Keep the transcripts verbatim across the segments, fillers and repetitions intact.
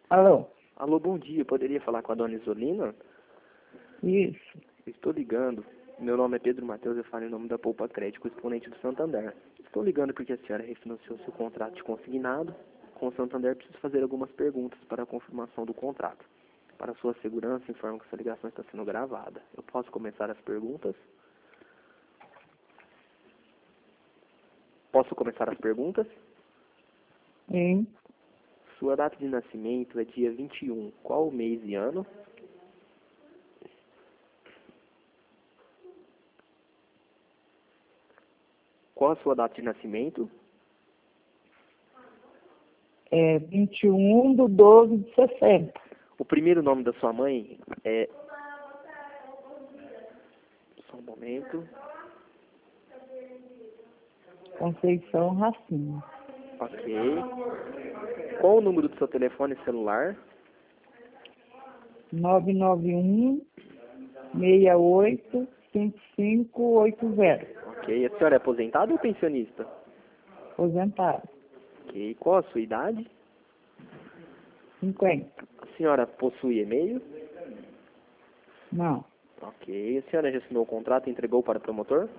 Alô? Alô, bom dia. Poderia falar com a dona Isolina? Isso. Estou ligando. Meu nome é Pedro Matheus, eu falo em nome da Poupa Crédito, exponente do Santander. Estou ligando porque a senhora refinanciou seu contrato de consignado. Com o Santander, preciso fazer algumas perguntas para a confirmação do contrato. Para sua segurança, informo que essa ligação está sendo gravada. Eu posso começar as perguntas? Posso começar as perguntas? Sim. Sua data de nascimento é dia vinte e um. Qual o mês e ano? Qual a sua data de nascimento? É vinte e um de doze de sessenta. O primeiro nome da sua mãe é... Só um momento. Conceição Racinho. Ok. Qual o número do seu telefone celular? nove nove um, seis oito, cinco cinco oito zero. Ok. A senhora é aposentada ou pensionista? Aposentado. Ok. Qual a sua idade? cinquenta. A senhora possui e-mail? Não. Ok. A senhora já assinou o contrato e entregou para o promotor?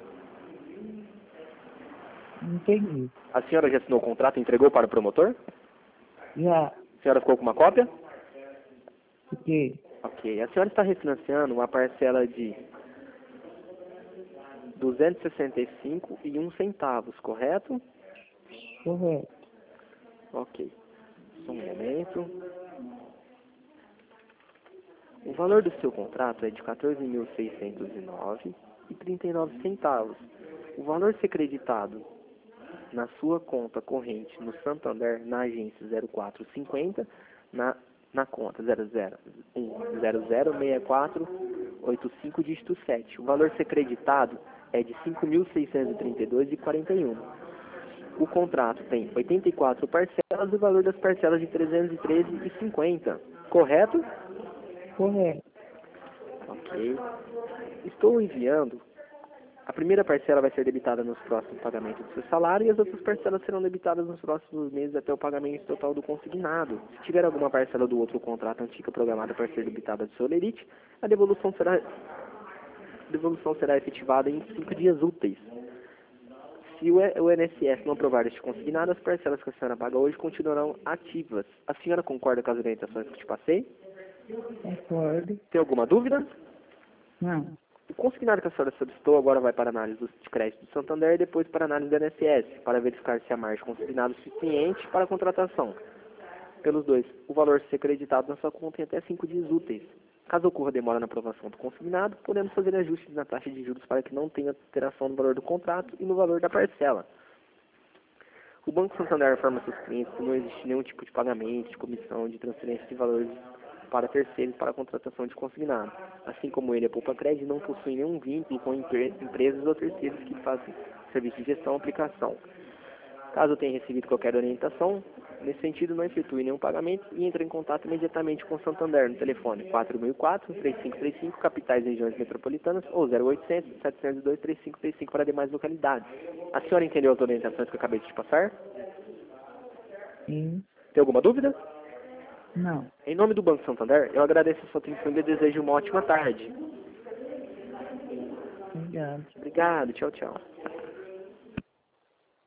Não entendi. A senhora já assinou o contrato e entregou para o promotor? Já. A senhora ficou com uma cópia? Fiquei. Ok. A senhora está refinanciando uma parcela de duzentos e sessenta e cinco reais e um centavos, correto? Correto. Ok. Só um momento. O valor do seu contrato é de quatorze mil seiscentos e nove reais e trinta e nove centavos. O valor ser creditado na sua conta corrente no Santander, na agência zero quatro cinquenta, na, na conta zero zero um zero zero seis quatro oito cinco dígito sete. O valor ser creditado é de cinco mil seiscentos e trinta e dois reais e quarenta e um centavos. O contrato tem oitenta e quatro parcelas e o valor das parcelas de trezentos e treze reais e cinquenta centavos. Correto? Correto. Ok. Estou enviando. A primeira parcela vai ser debitada nos próximos pagamentos do seu salário e as outras parcelas serão debitadas nos próximos meses até o pagamento total do consignado. Se tiver alguma parcela do outro contrato antiga programada para ser debitada do seu lerite, a devolução será, a devolução será efetivada em cinco dias úteis. Se o I N S S não aprovar este consignado, as parcelas que a senhora paga hoje continuarão ativas. A senhora concorda com as orientações que te passei? Concordo. Tem alguma dúvida? Não. O consignado que a senhora solicitou agora vai para a análise de crédito do Santander e depois para a análise do I N S S, para verificar se a margem consignada é suficiente para a contratação. Pelos dois, o valor ser creditado na sua conta em até cinco dias úteis. Caso ocorra demora na aprovação do consignado, podemos fazer ajustes na taxa de juros para que não tenha alteração no valor do contrato e no valor da parcela. O Banco Santander informa seus clientes que não existe nenhum tipo de pagamento, de comissão, de transferência de valores para terceiros para a contratação de consignado. Assim como ele, a Poupa Crédito não possui nenhum vínculo com empre empresas ou terceiros que fazem serviço de gestão ou aplicação. Caso tenha recebido qualquer orientação, nesse sentido não efetue nenhum pagamento e entre em contato imediatamente com o Santander no telefone quatro mil e quatro, três cinco três cinco, capitais e regiões metropolitanas, ou zero oitocentos, setecentos e dois, três cinco três cinco para demais localidades. A senhora entendeu as orientações que eu acabei de te passar? Sim. Tem alguma dúvida? Não. Em nome do Banco Santander, eu agradeço a sua atenção e desejo uma ótima tarde. Obrigado. Obrigado, tchau, tchau.